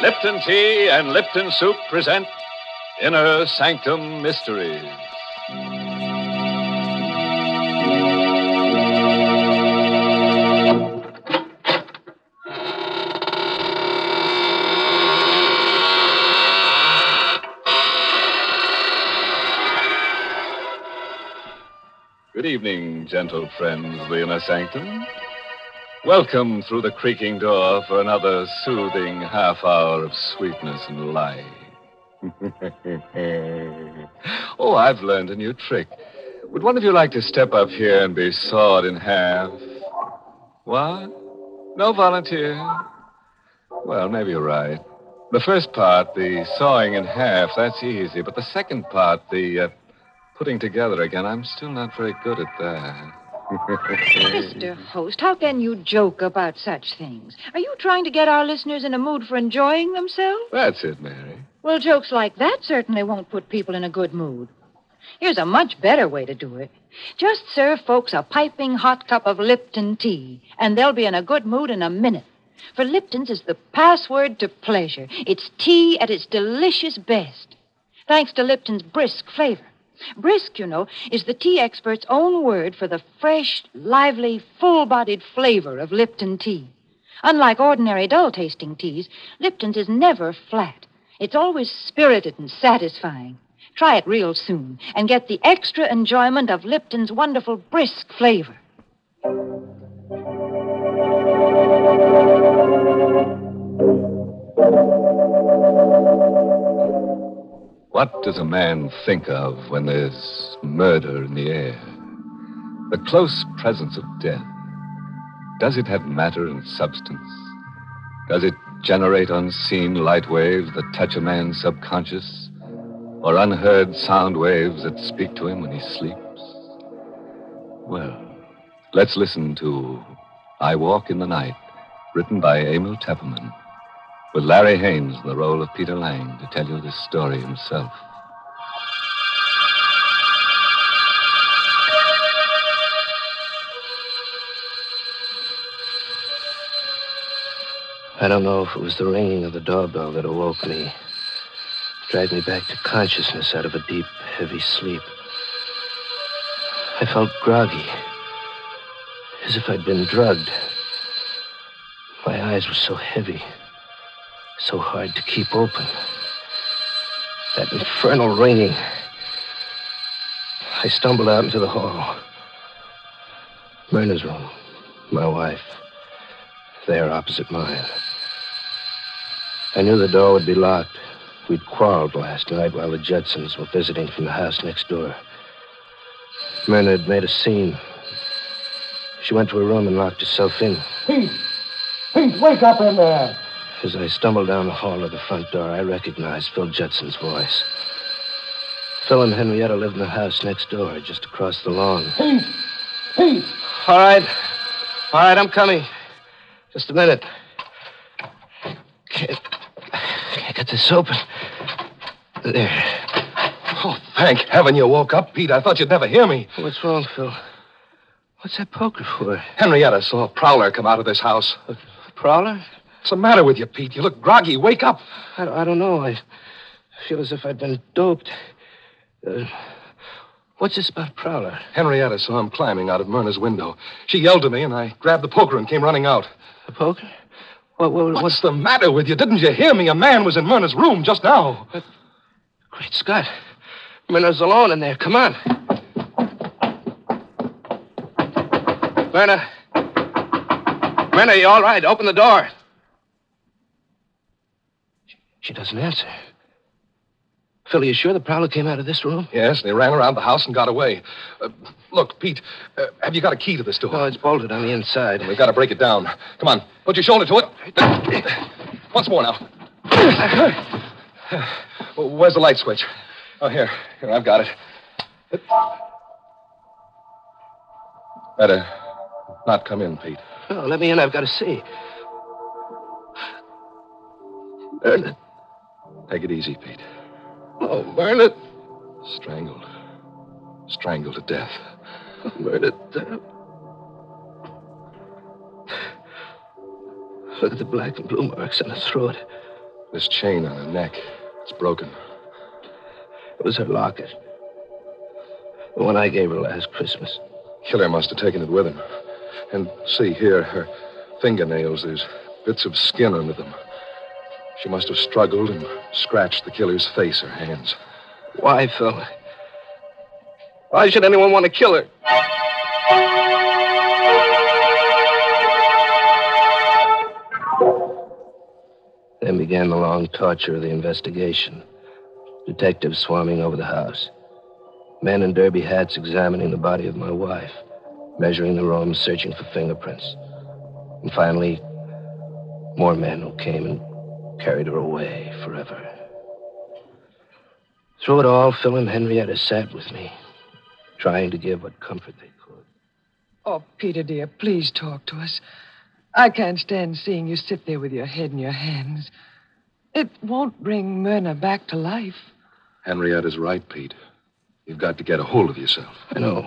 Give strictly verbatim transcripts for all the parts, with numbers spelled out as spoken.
Lipton Tea and Lipton Soup present Inner Sanctum Mysteries. Good evening, gentle friends of the Inner Sanctum. Welcome through the creaking door for another soothing half hour of sweetness and light. Oh, I've learned a new trick. Would one of you like to step up here and be sawed in half? What? No volunteer? Well, maybe you're right. The first part, the sawing in half, that's easy. But the second part, the uh, putting together again, I'm still not very good at that. Mister Host, how can you joke about such things? Are you trying to get our listeners in a mood for enjoying themselves? That's it, Mary. Well, jokes like that certainly won't put people in a good mood. Here's a much better way to do it. Just serve folks a piping hot cup of Lipton tea, and they'll be in a good mood in a minute. For Lipton's is the password to pleasure. It's tea at its delicious best, thanks to Lipton's brisk flavor. Brisk, you know, is the tea expert's own word for the fresh, lively, full-bodied flavor of Lipton tea. Unlike ordinary dull-tasting teas, Lipton's is never flat. It's always spirited and satisfying. Try it real soon and get the extra enjoyment of Lipton's wonderful brisk flavor. What does a man think of when there's murder in the air? The close presence of death. Does it have matter and substance? Does it generate unseen light waves that touch a man's subconscious? Or unheard sound waves that speak to him when he sleeps? Well, let's listen to I Walk in the Night, written by Emil Tepperman, with Larry Haynes in the role of Peter Lang to tell you this story himself. I don't know if it was the ringing of the doorbell that awoke me, dragged me back to consciousness out of a deep, heavy sleep. I felt groggy, as if I'd been drugged. My eyes were so heavy, so hard to keep open. That infernal ringing. I stumbled out into the hall. Myrna's room, my wife, there opposite mine. I knew the door would be locked. We'd quarreled last night while the Judsons were visiting from the house next door. Myrna had made a scene. She went to her room and locked herself in. Pete! Pete, wake up in there! As I stumbled down the hall to the front door, I recognized Phil Judson's voice. Phil and Henrietta lived in the house next door, just across the lawn. Pete! Pete! All right. All right, I'm coming. Just a minute. Can't, can't get this open. There. Oh, thank heaven you woke up, Pete. I thought you'd never hear me. What's wrong, Phil? What's that poker for? Henrietta saw a prowler come out of this house. A prowler? What's the matter with you, Pete? You look groggy. Wake up. I, I don't know. I feel as if I'd been doped. Uh, what's this about prowler? Henrietta saw him climbing out of Myrna's window. She yelled to me, and I grabbed the poker and came running out. The poker? What, what, What's the matter with you? Didn't you hear me? A man was in Myrna's room just now. But, great Scott. Myrna's alone in there. Come on. Myrna. Myrna, you all right? Open the door. She, she doesn't answer. Phil, are you sure the prowler came out of this room? Yes, and he ran around the house and got away. Uh, look, Pete, uh, have you got a key to this door? No, it's bolted on the inside. We've got to break it down. Come on, put your shoulder to it. Once more now. Where's the light switch? Oh, here. Here, I've got it. Better not come in, Pete. Oh, let me in. I've got to see. Myrna. Take it easy, Pete. Oh, Myrna. Strangled. Strangled to death. Myrna. Look at the black and blue marks on her throat. This chain on her neck, it's broken. It was her locket. The one I gave her last Christmas. Killer must have taken it with him. And see here, her fingernails, there's bits of skin under them. She must have struggled and scratched the killer's face or hands. Why, Phil? Why should anyone want to kill her? Then began the long torture of the investigation. Detectives swarming over the house. Men in derby hats examining the body of my wife, measuring the room, searching for fingerprints. And finally, more men who came and carried her away forever. Through it all, Phil and Henrietta sat with me, trying to give what comfort they could. Oh, Peter, dear, please talk to us. I can't stand seeing you sit there with your head in your hands. It won't bring Myrna back to life. Henrietta's right, Pete. You've got to get a hold of yourself. I know.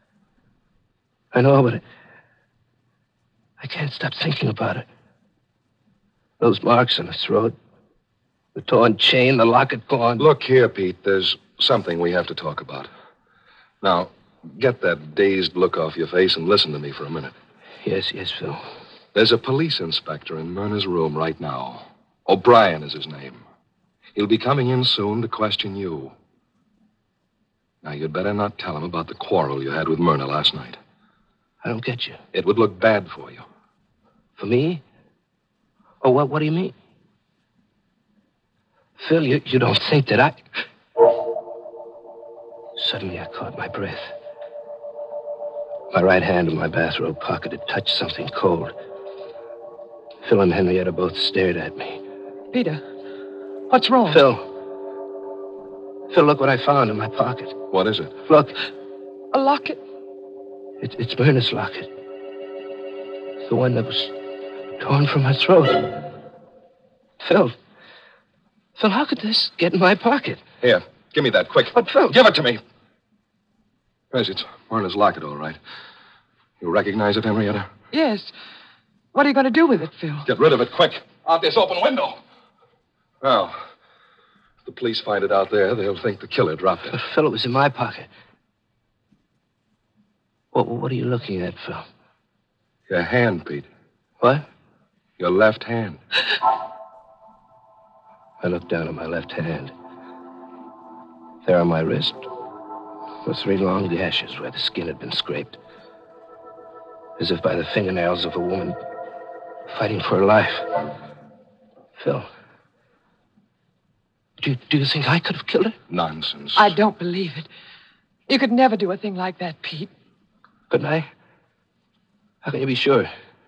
I know, but I can't stop thinking about it. Those marks on her throat, the torn chain, the locket gone. Look here, Pete. There's something we have to talk about. Now, get that dazed look off your face and listen to me for a minute. Yes, yes, Phil. There's a police inspector in Myrna's room right now. O'Brien is his name. He'll be coming in soon to question you. Now, you'd better not tell him about the quarrel you had with Myrna last night. I don't get you. It would look bad for you. For me? Oh, what, what do you mean? Phil, you, you don't think that I... Suddenly, I caught my breath. My right hand in my bathrobe pocket had touched something cold. Phil and Henrietta both stared at me. Peter, what's wrong? Phil. Phil, look what I found in my pocket. What is it? Look. A locket? It, it's Myrna's locket. The one that was torn from her throat. Phil. Phil, how could this get in my pocket? Here, give me that, quick. But, Phil... Give it to me. Yes, it's Myrna's locket, all right. You recognize it, Henrietta? Yes. What are you going to do with it, Phil? Get rid of it, quick. Out this open window. Now, if the police find it out there, they'll think the killer dropped it. But, Phil, it was in my pocket. What, what are you looking at, Phil? Your hand, Pete. What? Your left hand. I looked down at my left hand. There on my wrist were three long gashes where the skin had been scraped. As if by the fingernails of a woman fighting for her life. Phil, do you, do you think I could have killed her? Nonsense. I don't believe it. You could never do a thing like that, Pete. Couldn't I? How can you be sure?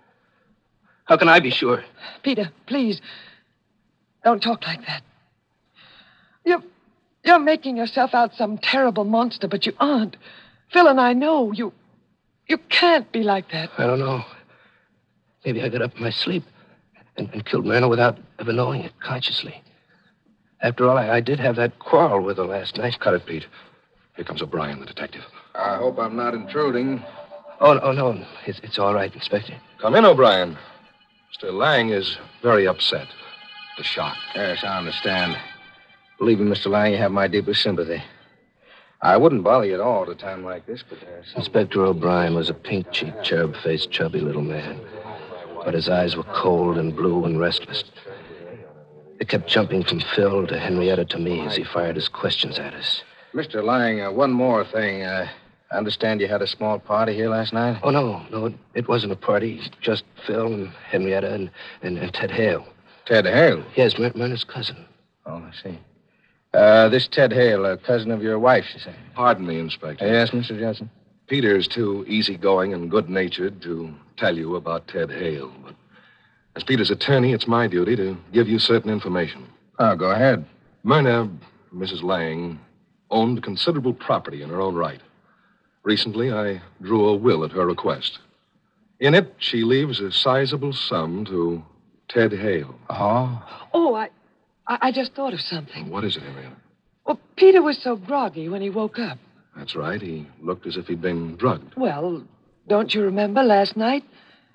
How can I be sure? Peter, please, don't talk like that. You're, you're making yourself out some terrible monster, but you aren't. Phil and I know you... You can't be like that. I don't know. Maybe I got up in my sleep and, and killed Myrna without ever knowing it consciously. After all, I, I did have that quarrel with her last night. Cut it, Pete. Here comes O'Brien, the detective. I hope I'm not intruding. Oh, oh no. It's, it's all right, Inspector. Come in, O'Brien. Mister Lang is very upset. The shock. Yes, I understand. Believe me, Mister Lang, you have my deepest sympathy. I wouldn't bother you at all at a time like this, but there's... Inspector O'Brien was a pink-cheeked, cherub-faced, chubby little man. But his eyes were cold and blue and restless. They kept jumping from Phil to Henrietta to me as he fired his questions at us. Mister Lang, uh, one more thing. Uh, I understand you had a small party here last night? Oh, no, no, it, it wasn't a party. Just Phil and Henrietta and, and, and Ted Hale. Ted Hale? Yes, Myr- Myrna's cousin. Oh, I see. Uh, this Ted Hale, a cousin of your wife's, you say? Pardon me, Inspector. Uh, yes, Mister Judson? Peter's too easygoing and good-natured to tell you about Ted Hale. But as Peter's attorney, it's my duty to give you certain information. Oh, go ahead. Myrna, Missus Lang, owned considerable property in her own right. Recently, I drew a will at her request. In it, she leaves a sizable sum to Ted Hale. Oh? Oh, I, I, I just thought of something. What is it, Henrietta? Well, Peter was so groggy when he woke up. That's right. He looked as if he'd been drugged. Well, don't you remember last night?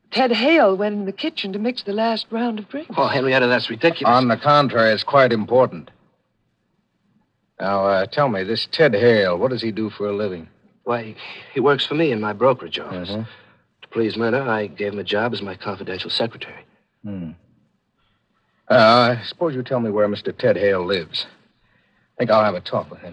Ted Hale went in the kitchen to mix the last round of drinks. Oh, Henrietta, that's ridiculous. On the contrary, it's quite important. Now, uh, tell me, this Ted Hale, what does he do for a living? Why, he works for me in my brokerage office. Mhm. To please Myrna, I gave him a job as my confidential secretary. Hmm. Uh, I suppose you tell me where Mister Ted Hale lives. I think I'll have a talk with him.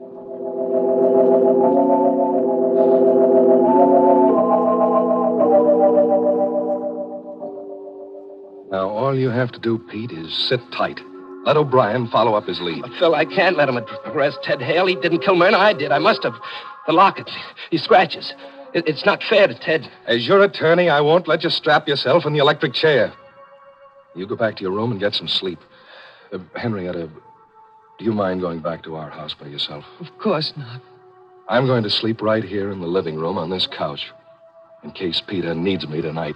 Now, all you have to do, Pete, is sit tight. Let O'Brien follow up his lead. But, Phil, I can't let him arrest Ted Hale. He didn't kill Myrna. I did. I must have. The locket. These scratches. It, it's not fair to Ted. As your attorney, I won't let you strap yourself in the electric chair. You go back to your room and get some sleep. Uh, Henrietta, do you mind going back to our house by yourself? Of course not. I'm going to sleep right here in the living room on this couch, in case Peter needs me tonight.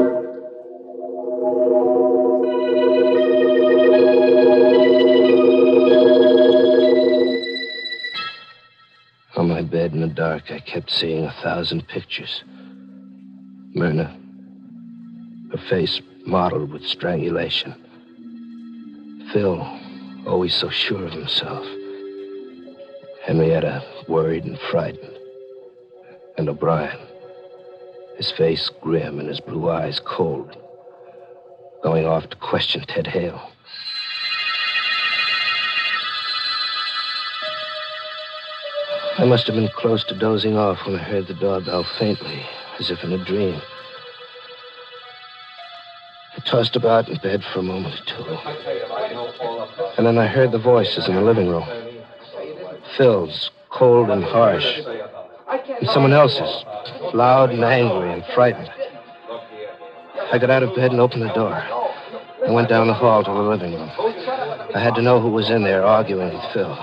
On my bed in the dark, I kept seeing a thousand pictures. Myrna, her face mottled with strangulation. Phil, always so sure of himself. Henrietta, worried and frightened. And O'Brien, his face grim and his blue eyes cold, going off to question Ted Hale. I must have been close to dozing off when I heard the doorbell faintly, as if in a dream. I tossed about in bed for a moment or two. And then I heard the voices in the living room. Phil's, cold and harsh. And someone else's, loud and angry and frightened. I got out of bed and opened the door. I went down the hall to the living room. I had to know who was in there arguing with Phil.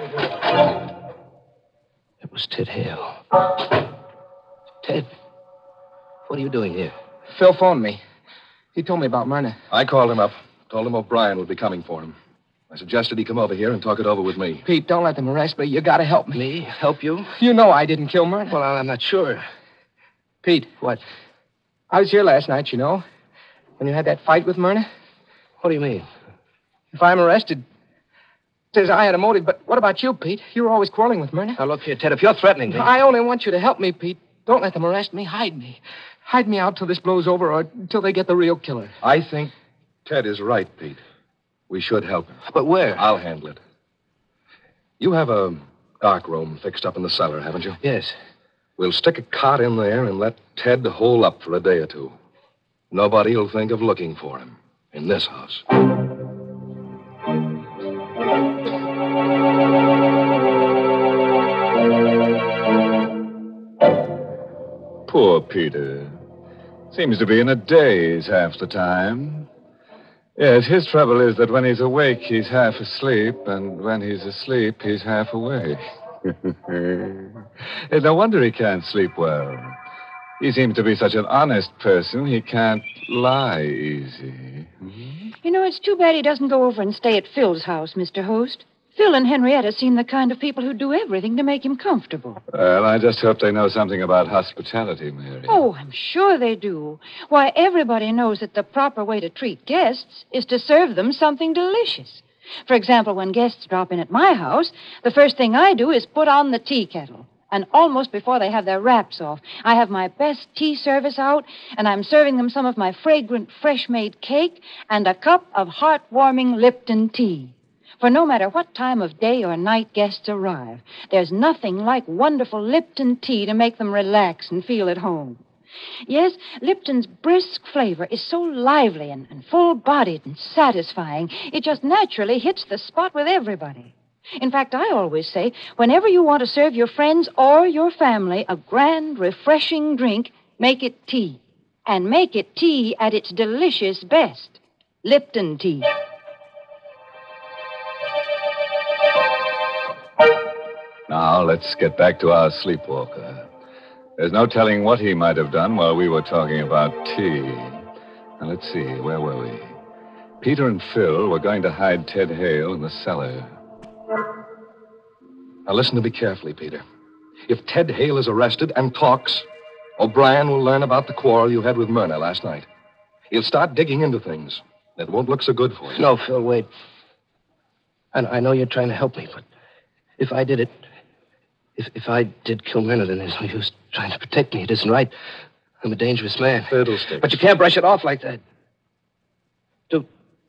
It was Ted Hale. Ted, what are you doing here? Phil phoned me. He told me about Myrna. I called him up, told him O'Brien would be coming for him. I suggested he come over here and talk it over with me. Pete, don't let them arrest me. You gotta help me. Me? Help you? You know I didn't kill Myrna. Well, I'm not sure. Pete. What? I was here last night, you know, when you had that fight with Myrna. What do you mean? If I'm arrested, it says I had a motive, but what about you, Pete? You were always quarreling with Myrna. Now, look here, Ted, if you're threatening me... I only want you to help me, Pete. Don't let them arrest me. Hide me. Hide me out till this blows over or till they get the real killer. I think Ted is right, Pete. We should help him. But where? I'll handle it. You have a dark room fixed up in the cellar, haven't you? Yes. We'll stick a cot in there and let Ted hole up for a day or two. Nobody will think of looking for him in this house. Poor Peter. Seems to be in a daze half the time. Yes, his trouble is that when he's awake, he's half asleep, and when he's asleep, he's half awake. It's no wonder he can't sleep well. He seems to be such an honest person, he can't lie easy. You know, it's too bad he doesn't go over and stay at Phil's house, Mister Host. Phil and Henrietta seem the kind of people who do everything to make him comfortable. Well, I just hope they know something about hospitality, Mary. Oh, I'm sure they do. Why, everybody knows that the proper way to treat guests is to serve them something delicious. For example, when guests drop in at my house, the first thing I do is put on the tea kettle. And almost before they have their wraps off, I have my best tea service out, and I'm serving them some of my fragrant, fresh-made cake and a cup of heartwarming Lipton tea. For no matter what time of day or night guests arrive, there's nothing like wonderful Lipton tea to make them relax and feel at home. Yes, Lipton's brisk flavor is so lively and, and full-bodied and satisfying, it just naturally hits the spot with everybody. In fact, I always say, whenever you want to serve your friends or your family a grand, refreshing drink, make it tea. And make it tea at its delicious best. Lipton tea. Now, let's get back to our sleepwalker. There's no telling what he might have done while we were talking about tea. Now, let's see, where were we? Peter and Phil were going to hide Ted Hale in the cellar. Now, listen to me carefully, Peter. If Ted Hale is arrested and talks, O'Brien will learn about the quarrel you had with Myrna last night. He'll start digging into things. That won't look so good for you. No, Phil, wait. I, I know you're trying to help me, but if I did it, if, if I did kill Myrna, then there's no use trying to protect me. It isn't right. I'm a dangerous man. Fiddlesticks. But you can't brush it off like that. Do,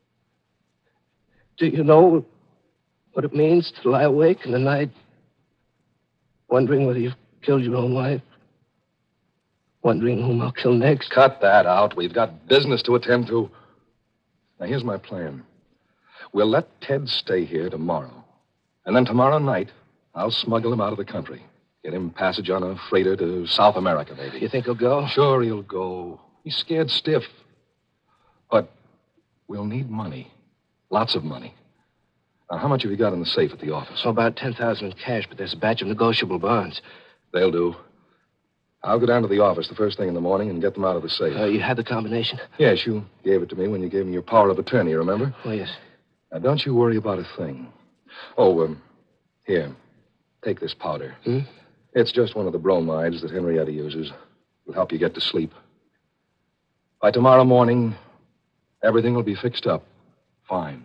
do you know what it means to lie awake in the night, wondering whether you've killed your own wife? Wondering whom I'll kill next? Cut that out. We've got business to attend to. Now, here's my plan. We'll let Ted stay here tomorrow. And then tomorrow night, I'll smuggle him out of the country. Get him passage on a freighter to South America, maybe. You think he'll go? Sure, he'll go. He's scared stiff. But we'll need money. Lots of money. Now, how much have you got in the safe at the office? So about ten thousand in cash, but there's a batch of negotiable bonds. They'll do. I'll go down to the office the first thing in the morning and get them out of the safe. Uh, you had the combination? Yes, you gave it to me when you gave me your power of attorney, remember? Oh, yes. Now, don't you worry about a thing. Oh, um, here. Take this powder. Hmm? It's just one of the bromides that Henrietta uses. It'll help you get to sleep. By tomorrow morning, everything will be fixed up. Fine.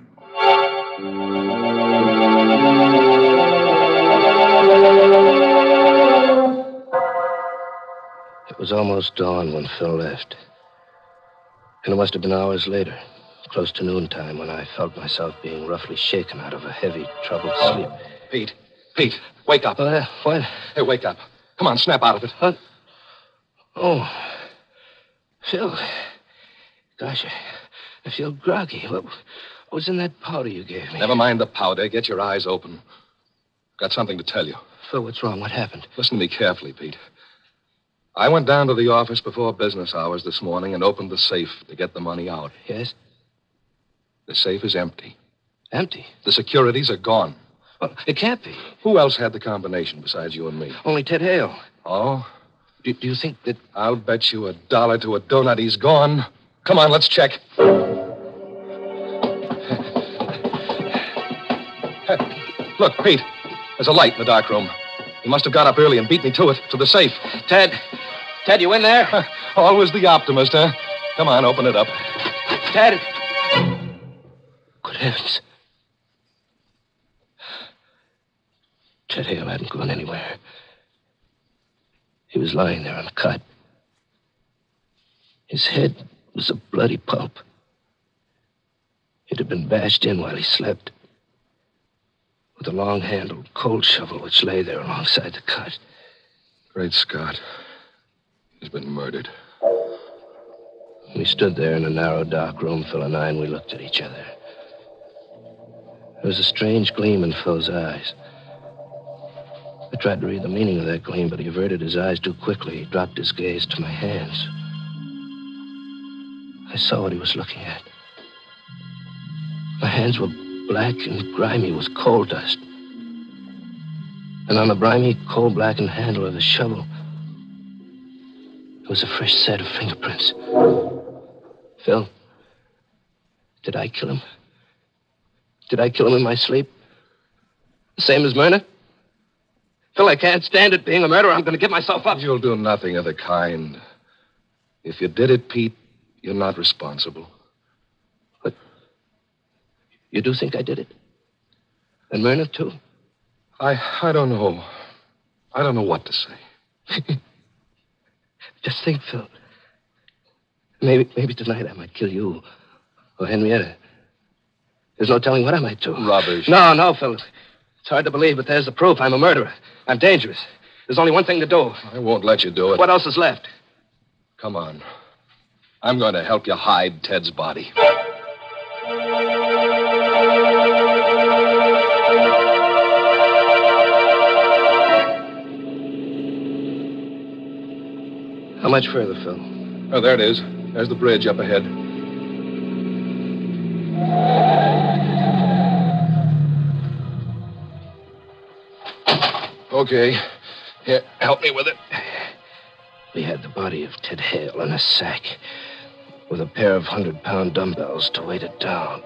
It was almost dawn when Phil left. And it must have been hours later, close to noontime, when I felt myself being roughly shaken out of a heavy, troubled sleep. Pete, Pete, wake up. Uh, what? Hey, wake up. Come on, snap out of it. What? Oh, Phil. Gosh, I, I feel groggy. What, what was in that powder you gave me? Never mind the powder. Get your eyes open. Got something to tell you. Phil, what's wrong? What happened? Listen to me carefully, Pete. I went down to the office before business hours this morning and opened the safe to get the money out. Yes? The safe is empty. Empty? The securities are gone. Well, it can't be. Who else had the combination besides you and me? Only Ted Hale. Oh? Do, do you think that... I'll bet you a dollar to a donut he's gone. Come on, let's check. Look, Pete, there's a light in the dark room. He must have got up early and beat me to it, to the safe. Ted, Ted, you in there? Always the optimist, huh? Come on, open it up. Ted. Good heavens. Ted Hale hadn't gone anywhere. He was lying there on the cot. His head was a bloody pulp. It had been bashed in while he slept with a long-handled cold shovel which lay there alongside the cot. Great Scott. He's been murdered. We stood there in a narrow, dark room, Phil and I, and we looked at each other. There was a strange gleam in Phil's eyes. I tried to read the meaning of that gleam, but he averted his eyes too quickly. He dropped his gaze to my hands. I saw what he was looking at. My hands were black and grimy with coal dust. And on the grimy, coal-blackened handle of the shovel, there was a fresh set of fingerprints. Phil, did I kill him? Did I kill him in my sleep? The same as Myrna? Phil, I can't stand it being a murderer. I'm going to give myself up. You'll do nothing of the kind. If you did it, Pete, you're not responsible. But you do think I did it? And Myrna, too? I I don't know. I don't know what to say. Just think, Phil. Maybe, maybe tonight I might kill you. Or Henrietta. There's no telling what I might do. Rubbish. No, no, Phil. It's hard to believe, but there's the proof. I'm a murderer. I'm dangerous. There's only one thing to do. I won't let you do it. What else is left? Come on. I'm going to help you hide Ted's body. How much further, Phil? Oh, there it is. There's the bridge up ahead. Okay. Here, help me with it. We had the body of Ted Hale in a sack with a pair of hundred-pound dumbbells to weight it down.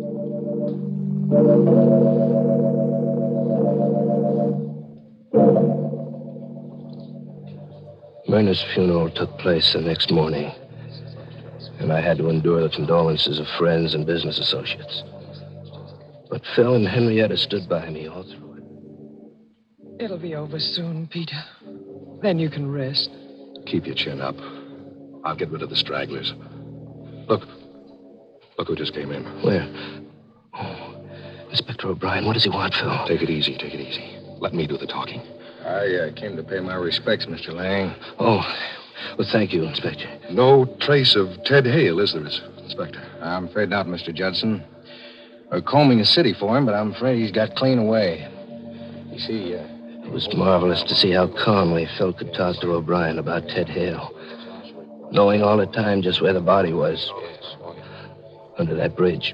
Myrna's funeral took place the next morning, and I had to endure the condolences of friends and business associates. But Phil and Henrietta stood by me all through it. It'll be over soon, Peter. Then you can rest. Keep your chin up. I'll get rid of the stragglers. Look. Look who just came in. Where? Oh, Inspector O'Brien. What does he want, Phil? Take it easy, take it easy. Let me do the talking. I uh, came to pay my respects, Mister Lang. Oh, well, thank you, Inspector. No trace of Ted Hale, is there, Inspector? I'm afraid not, Mister Judson. We're combing the city for him, but I'm afraid he's got clean away. You see, uh... It was marvelous to see how calmly Phil could talk to O'Brien about Ted Hale, knowing all the time just where the body was, under that bridge.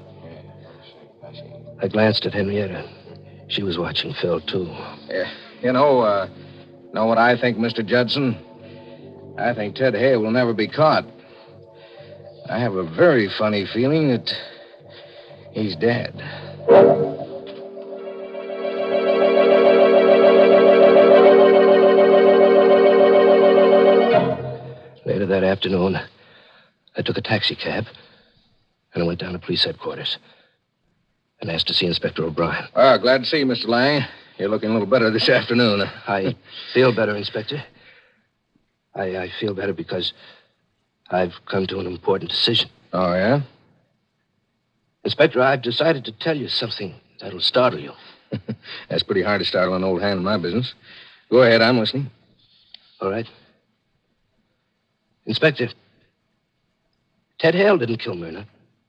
I glanced at Henrietta. She was watching Phil, too. Yeah, you know, uh, know what I think, Mister Judson? I think Ted Hale will never be caught. I have a very funny feeling that he's dead. Later that afternoon, I took a taxi cab and I went down to police headquarters and asked to see Inspector O'Brien. Ah, glad to see you, Mister Lang. You're looking a little better this afternoon. I feel better, Inspector. I, I feel better because I've come to an important decision. Oh, yeah? Inspector, I've decided to tell you something that'll startle you. That's pretty hard to startle an old hand in my business. Go ahead, I'm listening. All right. Inspector, Ted Hale didn't kill Myrna.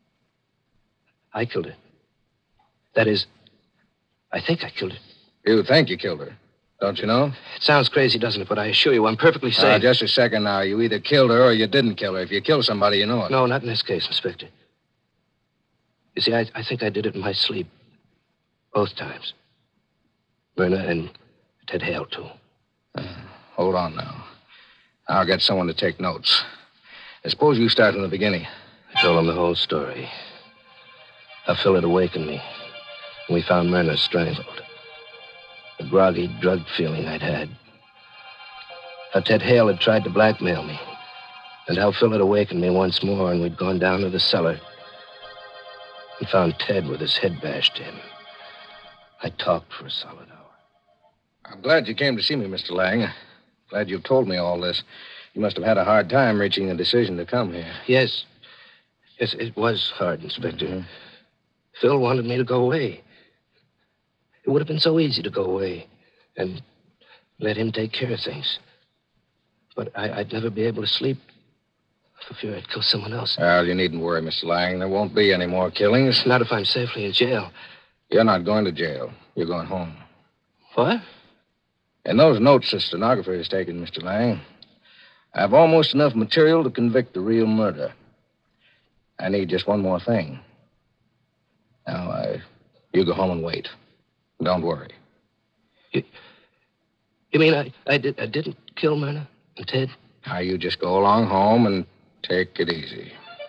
I killed her. That is, I think I killed her. You think you killed her, don't you know? It sounds crazy, doesn't it? But I assure you, I'm perfectly Uh, safe. just a second now. You either killed her or you didn't kill her. If you kill somebody, you know it. No, not in this case, Inspector. You see, I, I think I did it in my sleep. Both times. Myrna and Ted Hale, too. Uh, hold on now. I'll get someone to take notes. I suppose you start from the beginning. I told him the whole story. How Phil had awakened me when we found Myrna strangled. The groggy, drugged feeling I'd had. How Ted Hale had tried to blackmail me. And how Phil had awakened me once more and we'd gone down to the cellar and found Ted with his head bashed in. I talked for a solid hour. I'm glad you came to see me, Mister Lang. Glad you've told me all this. You must have had a hard time reaching a decision to come here. Yes. Yes, it was hard, Inspector. Mm-hmm. Phil wanted me to go away. It would have been so easy to go away and let him take care of things. But I, I'd never be able to sleep for fear I'd kill someone else. Well, you needn't worry, Mister Lang. There won't be any more killings. Not if I'm safely in jail. You're not going to jail. You're going home. What? In those notes the stenographer has taken, Mister Lang, I have almost enough material to convict the real murder. I need just one more thing. Now, I, you go home and wait. Don't worry. You, you mean I, I, did, I didn't kill Myrna and Ted? Now, you just go along home and take it easy.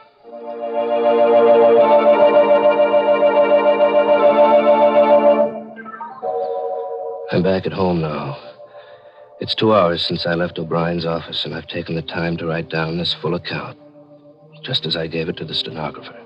I'm back at home now. It's two hours since I left O'Brien's office, and I've taken the time to write down this full account, just as I gave it to the stenographer.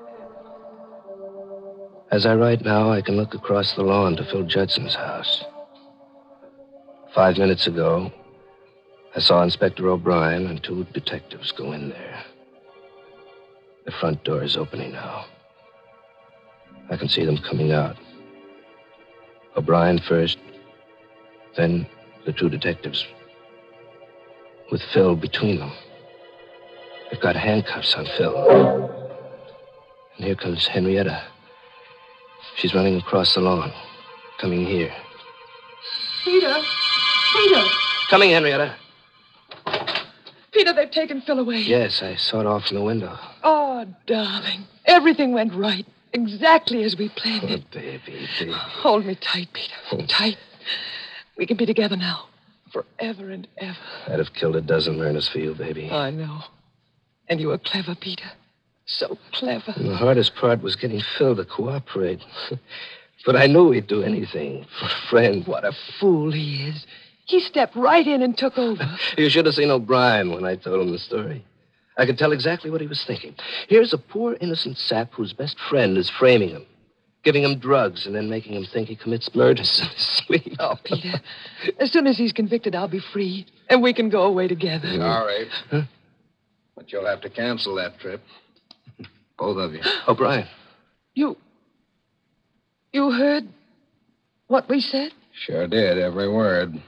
As I write now, I can look across the lawn to Phil Judson's house. Five minutes ago, I saw Inspector O'Brien and two detectives go in there. The front door is opening now. I can see them coming out. O'Brien first, then the two detectives, with Phil between them. They've got handcuffs on Phil. And here comes Henrietta. She's running across the lawn, coming here. Peter! Peter! Coming, Henrietta. Peter, they've taken Phil away. Yes, I saw it off from the window. Oh, darling. Everything went right. Exactly as we planned Oh, it. baby, baby. Hold me tight, Peter. Tight. We can be together now. Forever and ever. I'd have killed a dozen Myrnas for you, baby. I know. And you were clever, Peter. So clever. And the hardest part was getting Phil to cooperate. But I knew he'd do anything for a friend. What a fool he is. He stepped right in and took over. You should have seen O'Brien when I told him the story. I could tell exactly what he was thinking. Here's a poor innocent sap whose best friend is framing him, giving him drugs, and then making him think he commits murders in his sleep. Oh, Peter, as soon as he's convicted, I'll be free, and we can go away together. All right. Huh? But you'll have to cancel that trip. Both of you. O'Brien. You... You heard what we said? Sure did, every word.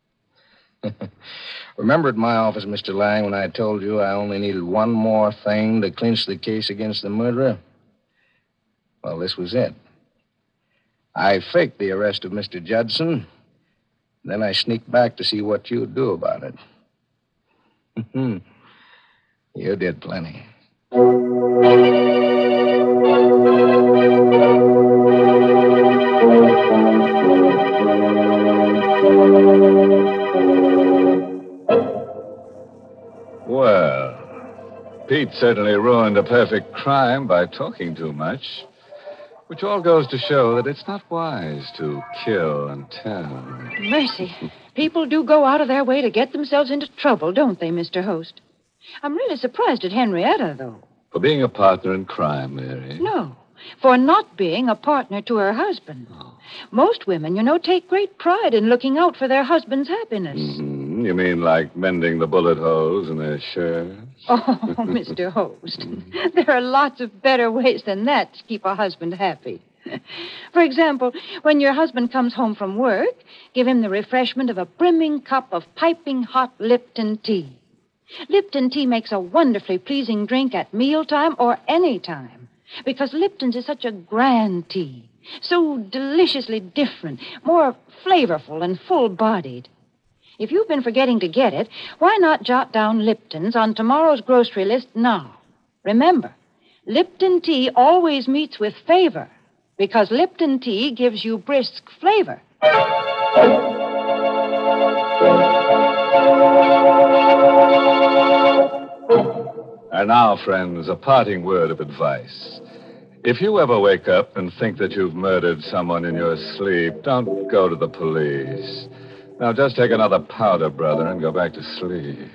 Remember at my office, Mister Lang, when I told you I only needed one more thing to clinch the case against the murderer? Well, this was it. I faked the arrest of Mister Judson. Then I sneaked back to see what you'd do about it. You did plenty. Well, Pete certainly ruined a perfect crime by talking too much, which all goes to show that it's not wise to kill and tell. Mercy. People do go out of their way to get themselves into trouble, don't they, Mister Host? I'm really surprised at Henrietta, though. For being a partner in crime, Mary. No, for not being a partner to her husband. Oh. Most women, you know, take great pride in looking out for their husband's happiness. Mm-hmm. You mean like mending the bullet holes in their shirts? Oh, Mister Host, there are lots of better ways than that to keep a husband happy. For example, when your husband comes home from work, give him the refreshment of a brimming cup of piping hot Lipton tea. Lipton tea makes a wonderfully pleasing drink at mealtime or any time, because Lipton's is such a grand tea, so deliciously different, more flavorful and full-bodied. If you've been forgetting to get it, why not jot down Lipton's on tomorrow's grocery list now? Remember, Lipton tea always meets with favor, because Lipton tea gives you brisk flavor. And now, friends, a parting word of advice. If you ever wake up and think that you've murdered someone in your sleep, don't go to the police. Now, just take another powder, brother, and go back to sleep.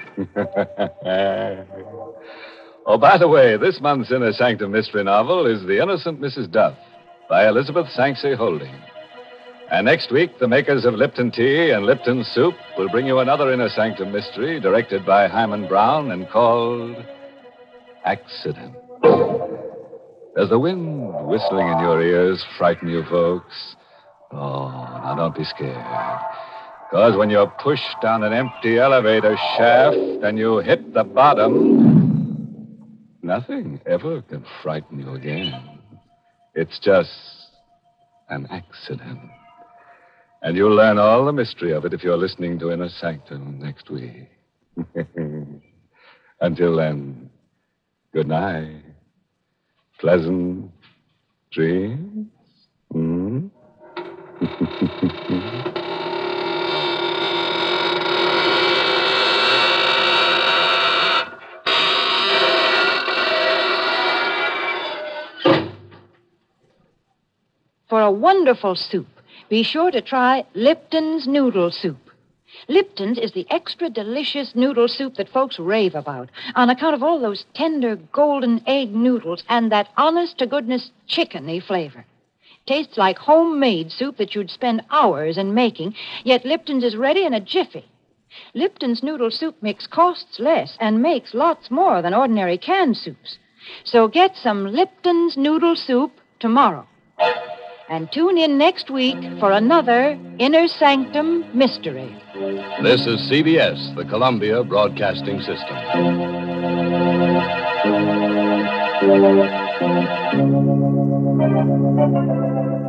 Oh, by the way, this month's Inner Sanctum mystery novel is The Innocent Missus Duff by Elizabeth Sanksey Holding. And next week, the makers of Lipton Tea and Lipton Soup will bring you another Inner Sanctum mystery directed by Hyman Brown and called Accident. Does the wind whistling in your ears frighten you, folks? Oh, now don't be scared. Because when you're pushed down an empty elevator shaft and you hit the bottom, nothing ever can frighten you again. It's just an accident. And you'll learn all the mystery of it if you're listening to Inner Sanctum next week. Until then, good night. Pleasant dreams. Hmm? For a wonderful soup, be sure to try Lipton's Noodle Soup. Lipton's is the extra delicious noodle soup that folks rave about on account of all those tender golden egg noodles and that honest-to-goodness chickeny flavor. Tastes like homemade soup that you'd spend hours in making, yet Lipton's is ready in a jiffy. Lipton's noodle soup mix costs less and makes lots more than ordinary canned soups. So get some Lipton's Noodle Soup tomorrow. And tune in next week for another Inner Sanctum Mystery. This is C B S, the Columbia Broadcasting System. Thank you.